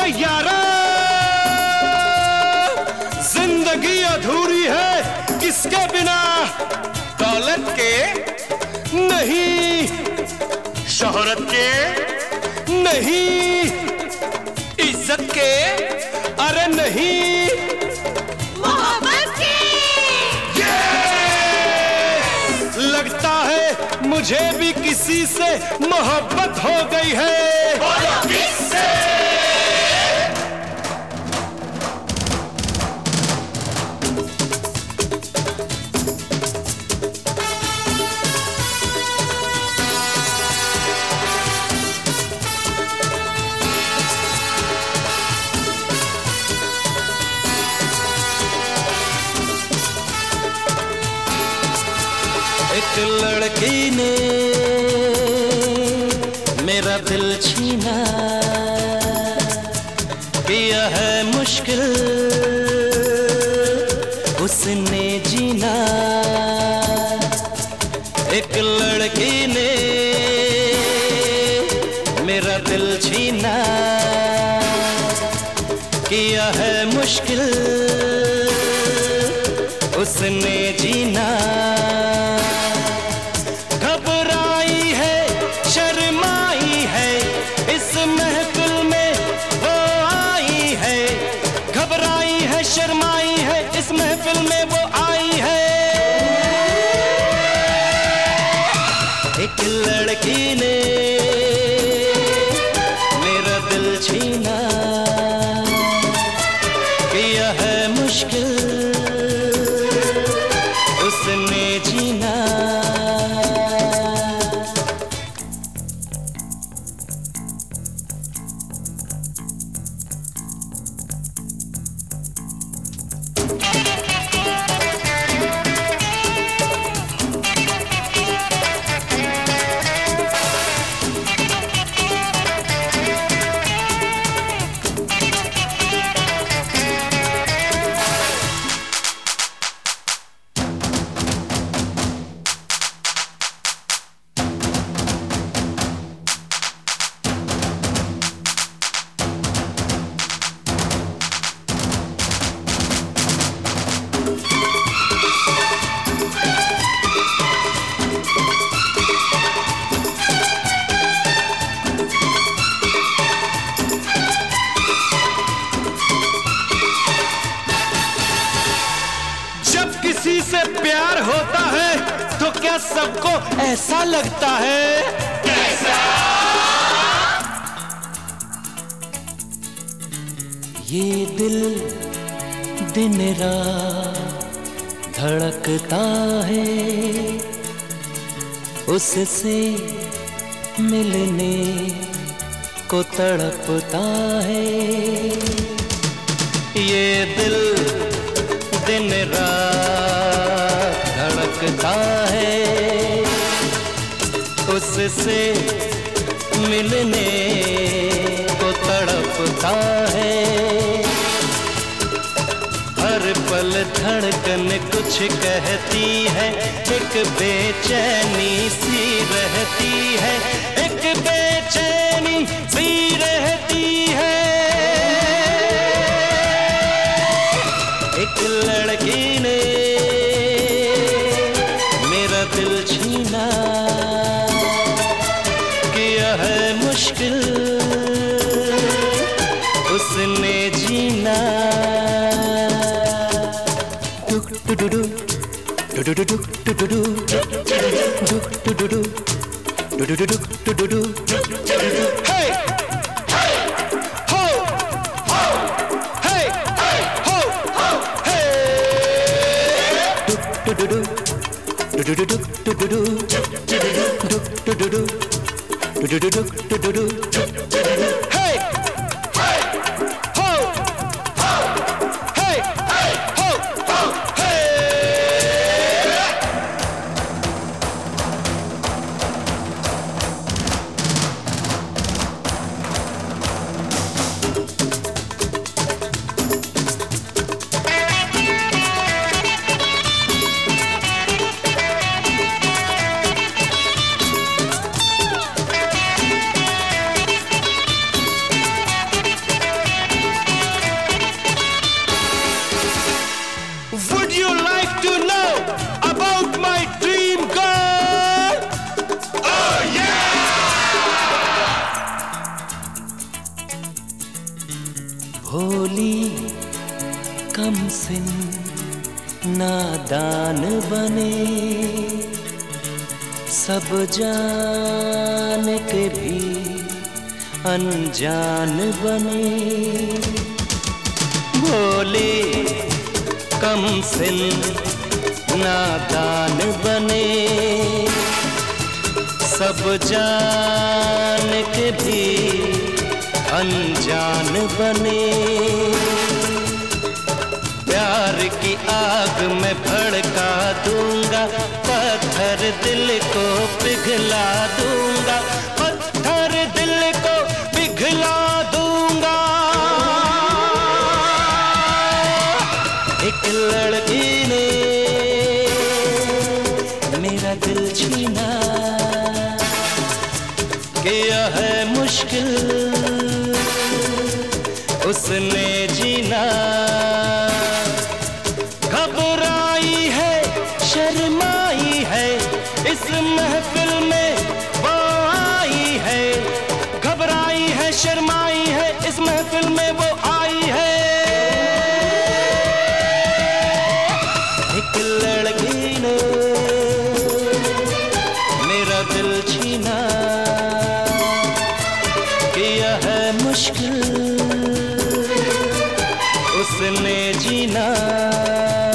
अरे यारा, जिंदगी अधूरी है किसके बिना? दौलत के नहीं, शोहरत के नहीं, इज्जत के अरे नहीं, मोहब्बत के। लगता है मुझे भी किसी से मोहब्बत हो गई है। बोलो किससे? एक लड़की ने मेरा दिल छीना, किया है मुश्किल उसने जीना। एक लड़की ने मेरा दिल छीना, किया है मुश्किल उसने जीना। घबराई है, शर्माई है, इस महफिल में वो आई है। घबराई है, शर्माई है, इस महफिल में वो आई है। एक लड़की ने मेरा दिल छीना, किया है मुश्किल उसने जीना। किसी से प्यार होता है तो क्या सबको ऐसा लगता है? कैसा? ये दिल दिन रात धड़कता है, उससे मिलने को तड़पता है। ये दिल दिन रात धड़कता है, उससे मिलने को तड़पता है। हर पल धड़कन कुछ कहती है, एक बेचैनी सी रहती है, एक बेचैनी सी रहती है। एक लड़की ने मेरा दिल छीना, किया है मुश्किल उसने जीना। डुक डुडुडु डुडुडु डुडुडु डुडुडु डुडुडु डुडुडु। हे हो हो हे हो हे डुडुडु डुडुडु डुडुडु डुडुडु डुडुडु डुडुडु। हे हो हे हो हे। भोली कम सिन नादान बने, सब जान के भी अनजान बने। भोली कम सिन नादान बने, सब जान के भी अनजान बने। प्यार की आग में भड़का दूंगा, पत्थर दिल को पिघला दूंगा, पत्थर दिल को पिघला दूंगा। एक लड़की ने मेरा दिल छीना, किया है मुश्किल उसने जीना। घबराई है शर्माई है, इस महफिल में वो आई है। घबराई है शर्माई है, इस महफिल में वो आई है। एक लड़की ने मेरा दिल छीना, किया है मुश्किल उसने जीना।